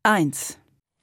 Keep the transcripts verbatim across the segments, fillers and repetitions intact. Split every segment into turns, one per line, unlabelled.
eins.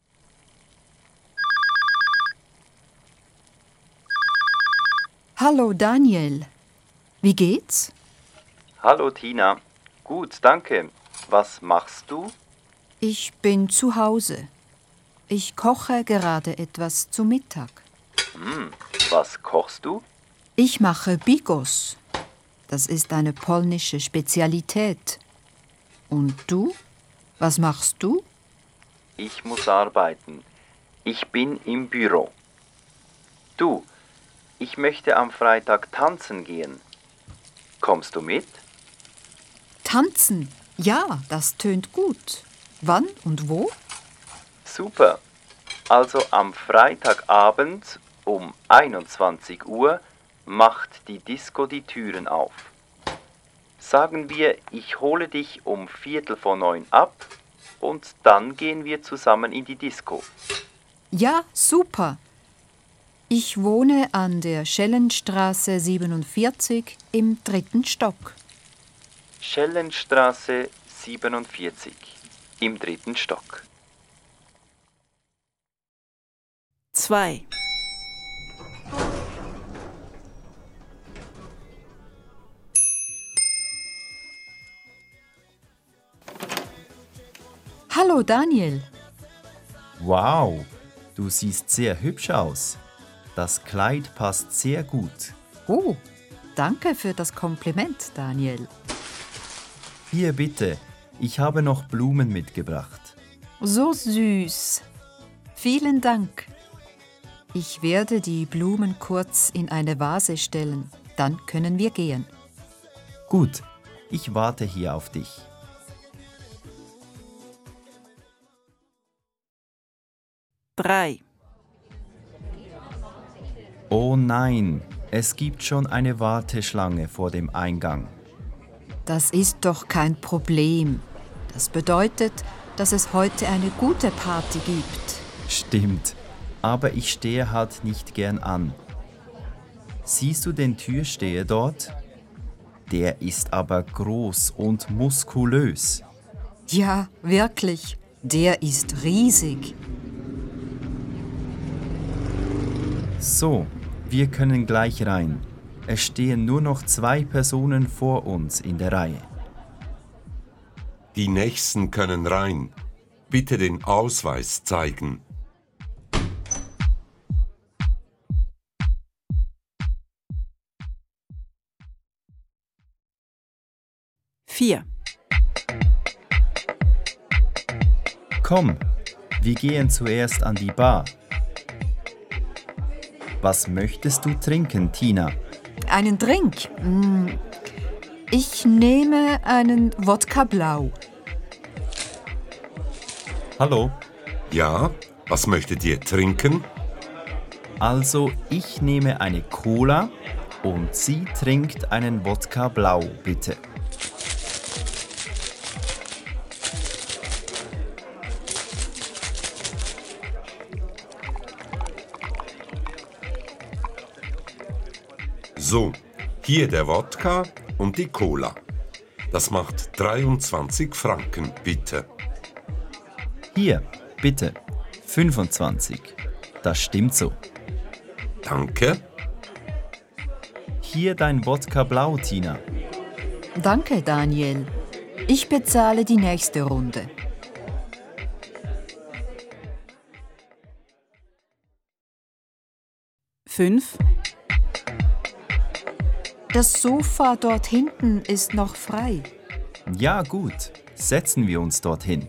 Hallo Daniel, wie geht's?
Hallo Tina, gut, danke. Was machst du?
Ich bin zu Hause. Ich koche gerade etwas zu Mittag.
Hm, was kochst du?
Ich mache Bigos. Das ist eine polnische Spezialität. Und du? Was machst du?
Ich muss arbeiten. Ich bin im Büro. Du, ich möchte am Freitag tanzen gehen. Kommst du mit?
Tanzen? Ja, das tönt gut. Wann und wo?
Super. Also am Freitagabend um einundzwanzig Uhr macht die Disco die Türen auf. Sagen wir, ich hole dich um Viertel vor neun ab und dann gehen wir zusammen in die Disco.
Ja, super. Ich wohne an der Schellenstraße siebenundvierzig im dritten Stock.
Schellenstraße siebenundvierzig im dritten Stock.
zwei.
Hallo Daniel.
Wow, du siehst sehr hübsch aus. Das Kleid passt sehr gut.
Oh, danke für das Kompliment, Daniel.
Hier bitte, ich habe noch Blumen mitgebracht.
So süß. Vielen Dank. Ich werde die Blumen kurz in eine Vase stellen. Dann können wir gehen.
Gut, ich warte hier auf dich.
drei.
Oh nein, es gibt schon eine Warteschlange vor dem Eingang.
Das ist doch kein Problem. Das bedeutet, dass es heute eine gute Party gibt.
Stimmt, aber ich stehe halt nicht gern an. Siehst du den Türsteher dort? Der ist aber groß und muskulös.
Ja, wirklich. Der ist riesig.
So, wir können gleich rein. Es stehen nur noch zwei Personen vor uns in der Reihe.
Die Nächsten können rein. Bitte den Ausweis zeigen.
vier.
Komm, wir gehen zuerst an die Bar. Was möchtest du trinken, Tina?
Einen Drink? Hm, Ich nehme einen Wodka Blau.
Hallo?
Ja, was möchtet ihr trinken?
Also, ich nehme eine Cola und sie trinkt einen Wodka Blau, bitte.
So, hier der Wodka und die Cola. Das macht dreiundzwanzig Franken, bitte.
Hier, bitte, fünfundzwanzig. Das stimmt so.
Danke.
Hier dein Wodka Blau, Tina.
Danke, Daniel. Ich bezahle die nächste Runde.
fünf.
Das Sofa dort hinten ist noch frei.
Ja, gut. Setzen wir uns dorthin.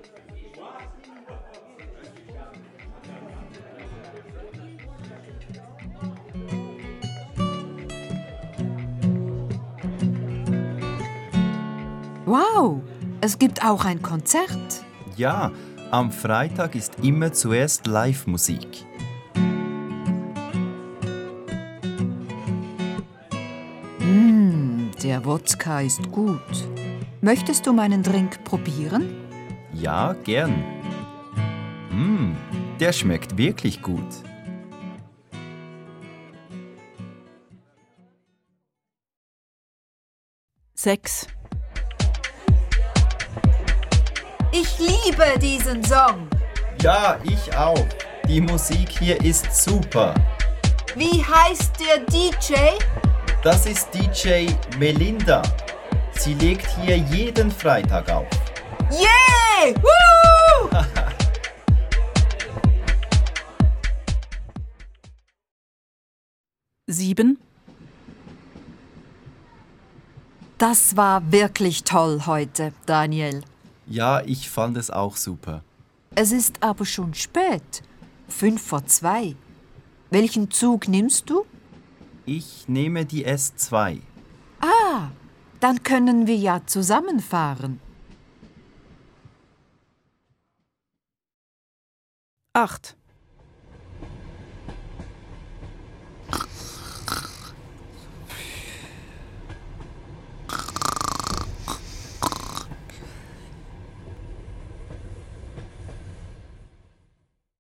Wow, es gibt auch ein Konzert.
Ja, am Freitag ist immer zuerst Live-Musik.
Mm, der Wodka ist gut. Möchtest du meinen Drink probieren?
Ja, gern. Mm, der schmeckt wirklich gut.
sechs.
Ich liebe diesen Song.
Ja, ich auch. Die Musik hier ist super.
Wie heißt der D J?
Das ist D J Melinda. Sie legt hier jeden Freitag auf.
Yeah! Woo!
sieben,
Das war wirklich toll heute, Daniel.
Ja, ich fand es auch super.
Es ist aber schon spät. Fünf vor zwei. Welchen Zug nimmst du?
Ich nehme die S zwei.
Ah, dann können wir ja zusammenfahren.
acht,